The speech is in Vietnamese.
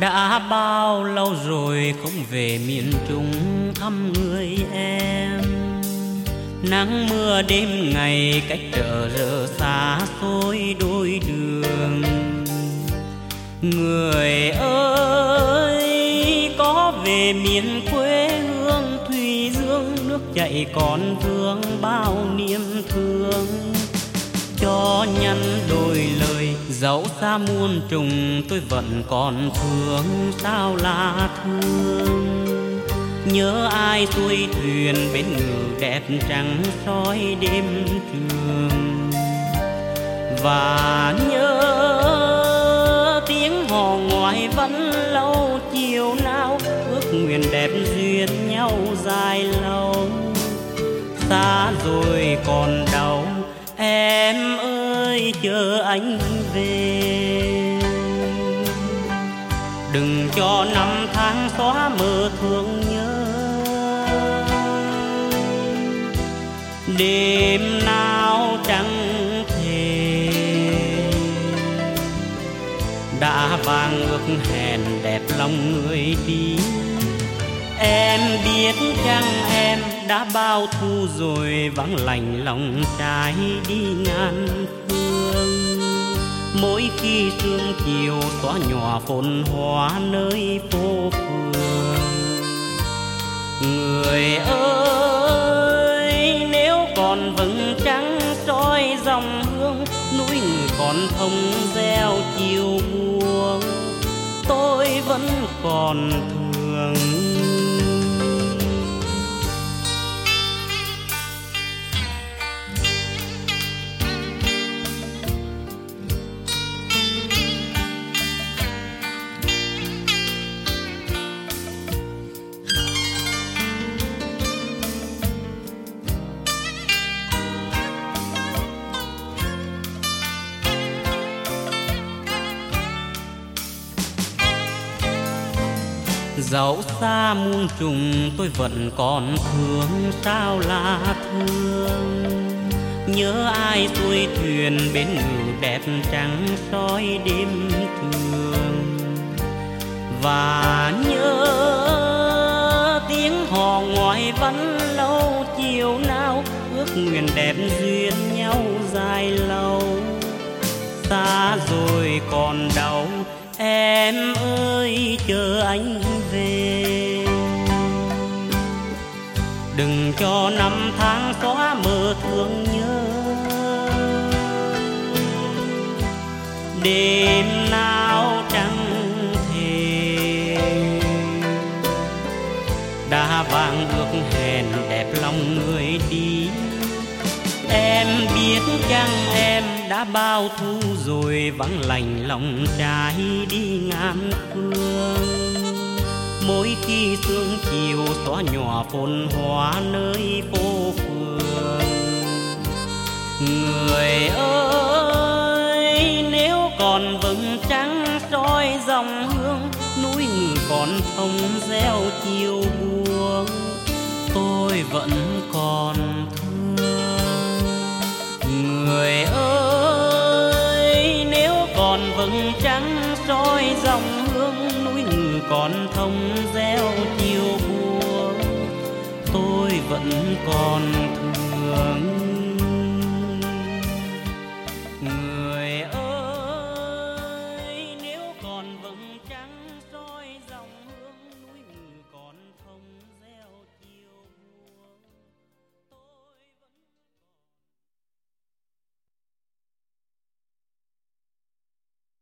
Đã bao lâu rồi không về miền Trung thăm người em. Nắng mưa đêm ngày cách trở giờ xa xôi đôi đường. Người ơi có về miền quê hương Thủy Dương, nước chảy còn vương bao niềm thương. Cho nhắn đôi lời dẫu xa muôn trùng, tôi vẫn còn thương sao là thương. Nhớ ai xuôi thuyền bên ngự đẹp trắng soi đêm trường. Và nhớ tiếng hò ngoại vẫn lâu chiều nào, ước nguyện đẹp duyên nhau dài lâu. Xa rồi còn đâu em ơi chờ anh về. Đừng cho năm tháng xóa mơ thương nhớ. Đêm nào chẳng thề đã vang ước hẹn đẹp lòng người đi. Em biết chăng em đã bao thu rồi vắng lạnh lòng trai đi ngàn phương. Mỗi khi sương chiều xóa nhòa phồn hoa nơi phố phường. Người ơi nếu còn vầng trăng soi dòng hương, núi người còn thông reo chiều buông, tôi vẫn còn thương. Dẫu xa muôn trùng tôi vẫn còn thương sao là thương. Nhớ ai xuôi thuyền bên ngự đẹp trắng soi đêm trường. Và nhớ tiếng hò ngoại vẫn lâu chiều nào, ước nguyện đẹp duyên nhau dài lâu. Xa rồi còn đâu em ơi chờ anh về. Đừng cho năm tháng xóa mơ thương nhớ. Đêm nào chẳng thề đã vang ước hẹn đẹp lòng người đi. Em biết chăng em đã bao thu rồi vắng lạnh lòng trai đi ngàn phương. Mỗi khi sương chiều xóa nhòa phồn hoa nơi phố phường. Người ơi nếu còn vầng trăng soi dòng hương, núi người còn thông reo chiều buông, tôi vẫn còn thương. Người ơi nếu còn vầng trăng soi dòng hương, núi ngừ còn thông reo chiều buông, tôi vẫn còn thương.